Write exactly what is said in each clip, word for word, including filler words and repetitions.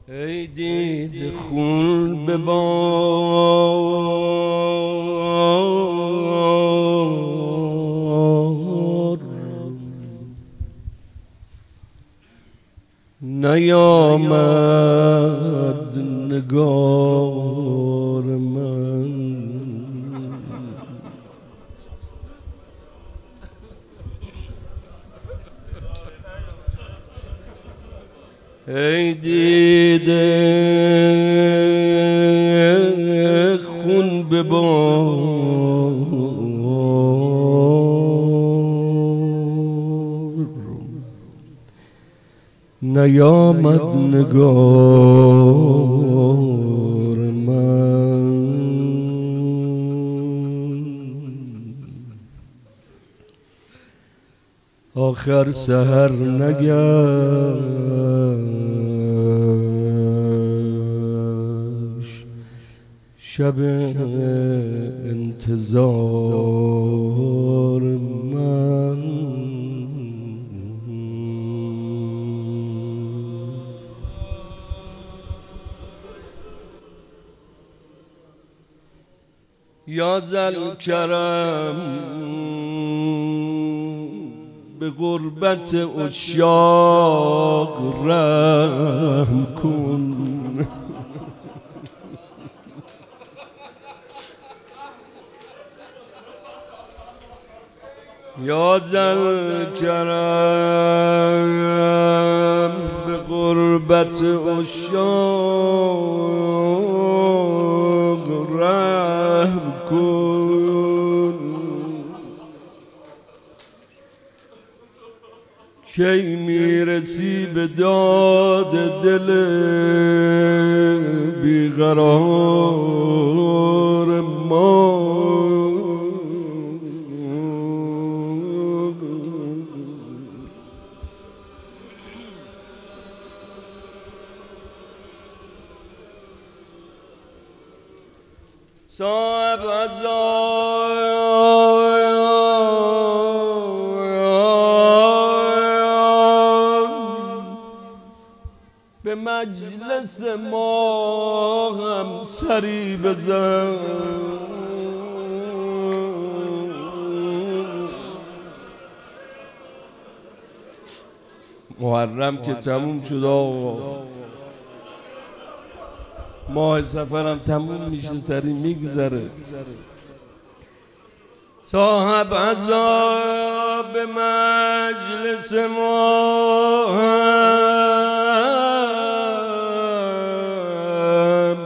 ای دید خون به بار نیامد نگار من. ای دیده خون به بار نیامد نگار من. آخر سحر نگشت شب انتظار من. یا ذوالکرم به غربت عشاق رحم کن. یا ذوالکرم به غربت عشاق رحم کن. کی میرسی به داد دل بیقرار ما. صاحب به مجلس ما هم سری بزن. محرم که تموم شد آقا، ماه سفرم تموم میشه سری میگذره. صاحب عذاب به مجلس ما هم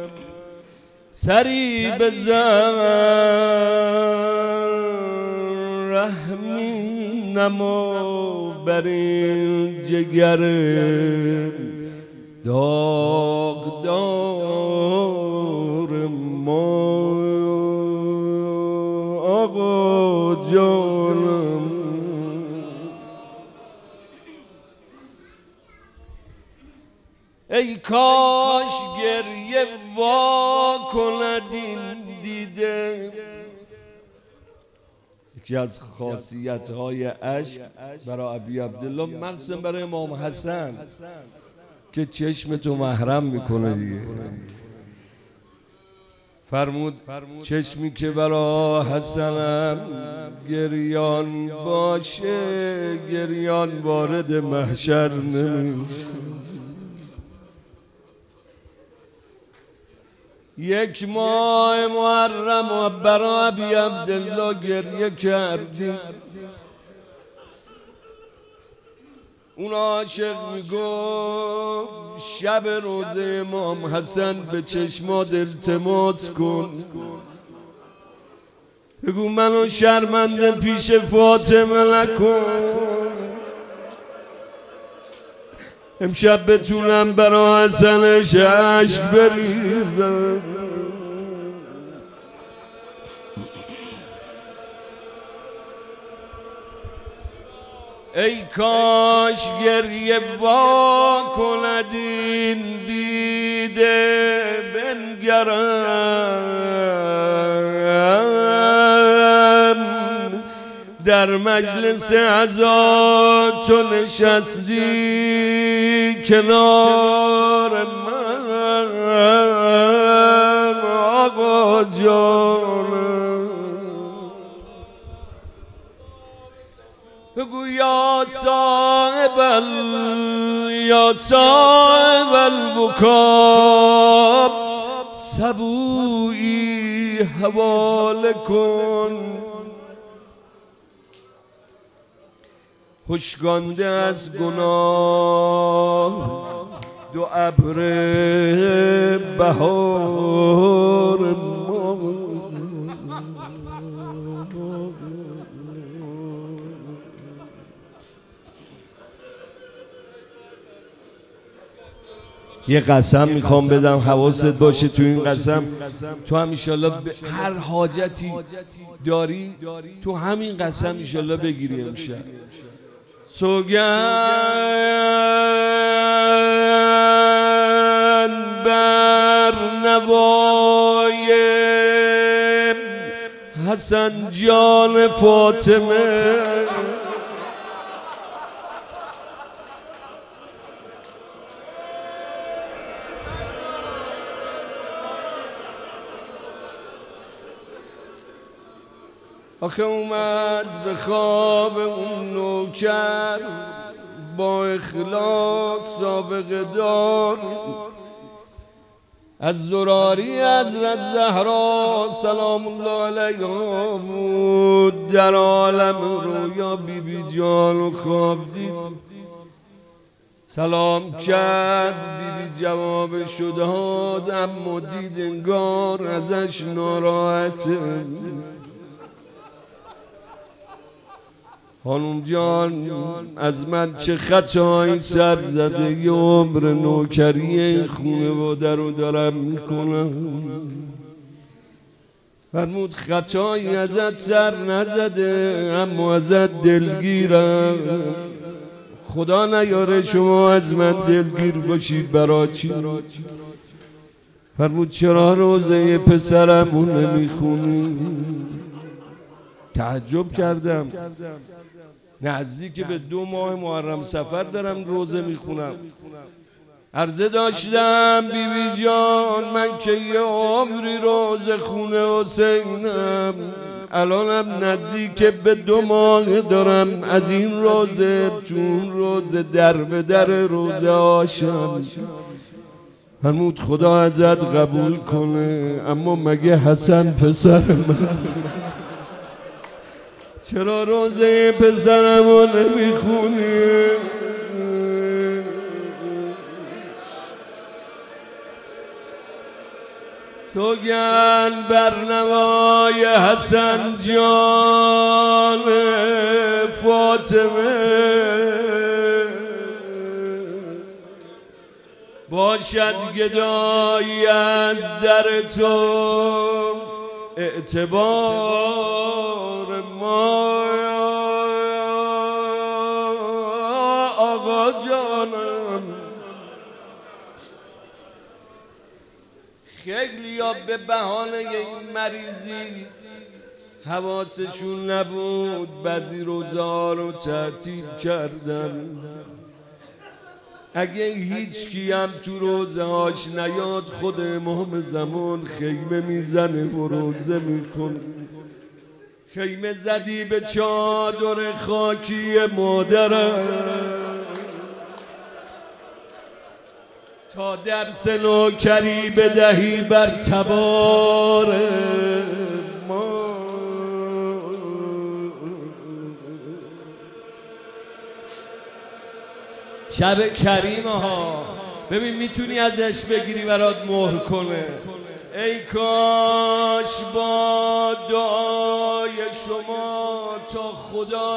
سری بزن. رحمی نما بر این جگر داغدار ما. آقا جانم ای کاش گریه وا کند این دیده. یکی از خاصیت‌های عشق برای ابی عبدالله مخصوصا برای امام حسن که چشم تو محرم میکنه دیگه. فرمود چشمی که برا حسنم گریان باشه گریان وارد محشر نمیشه. یک ماه محرم و برا ابی عبدالله گریه کردی. اون عاشق میگفت شب روزه امام حسن به چشمات التماس کن، بگو منو شرمنده پیش فاطمه نکن. امشب بتونم برا حسنش عشق بریزم. ای کاش گریه وا کند این دیده بنگرم در مجلس عزا تو نشستی کنار صاحب ال... یا صاحب البکا سبویی حواله کن، خشکانده از گناه دو ابر بهار ما. یه قسم میخوام بدم حواست باشه تو این قسم، تو هم ایشالله ب... هر حاجتی داری تو همین قسم ایشالله بگیری امشب. سوگند بر نوای حسن جان فاطمه، آخه اومد به خواب اون نوکر با اخلاص سابقه دار، از زراری حضرت زهرا سلام الله علیها بود، در عالم رویا بی بی جان و خواب دید، سلام کرد، بی بی جواب شد داد، اما دید انگار ازش ناراحته. خانم جان از من چه خطایی سر زده، یه عمر نوکری خونه و در رو دارم میکنم. فرمود خطایی ازت سر نزده، اما ازت دلگیرم، خدا نیاره شما از من دلگیر باشید. برا چی؟ فرمود چرا روزه پسرمو نمیخونی؟ تعجب کردم، نزدیک به دو ماه محرم سفر دارم روزه میخونم. عرضه داشتم بی بی جان من که یه عمری روزه خونه حسینم، الانم نزدیک به دو ماه دارم از این روزه چون روزه در به در روزه هاشم. فرمود خدا ازت قبول کنه، اما مگه حسن پسر من چرا روزه پسرمو نمیخونی؟ سوگند بر نوای حسن جان فاطمه، باشد گدایی از در تو اعتبار ما آقا جانم. خیلی ها به بهانه این مریضی حواسشون نبود، بعضی روزا رو تعطیل کردن. اگه هیچ کی هم تو روزه هاش نیاد، خود امام زمان خیمه میزنه و روزه میخونه. خیمه زدی به چادر خاکی مادرم تا درس نوکری بدهی بر تبار ما. شب کریمه ها ببین میتونی ازش بگیری برات مهر کنه. ای کاش با دعای شما تا خدا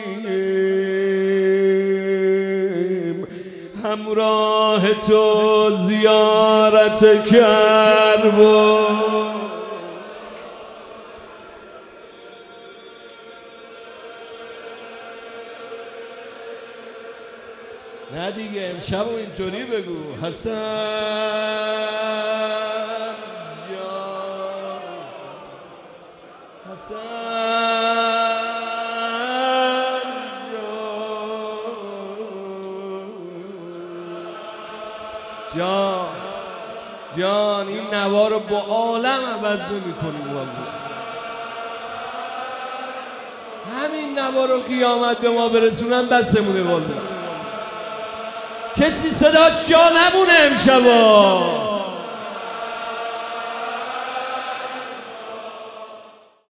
رویم، همراه تو زیارت کربلا. نه دیگه امشب اینطوری بگو حسن جان، حسن جان جان این نوا رو با عالم عوض نمی کنیم والله. همین نوا رو قیامت به ما برسونن بسمونه. والا کسی صداش جا نمونه امشبا.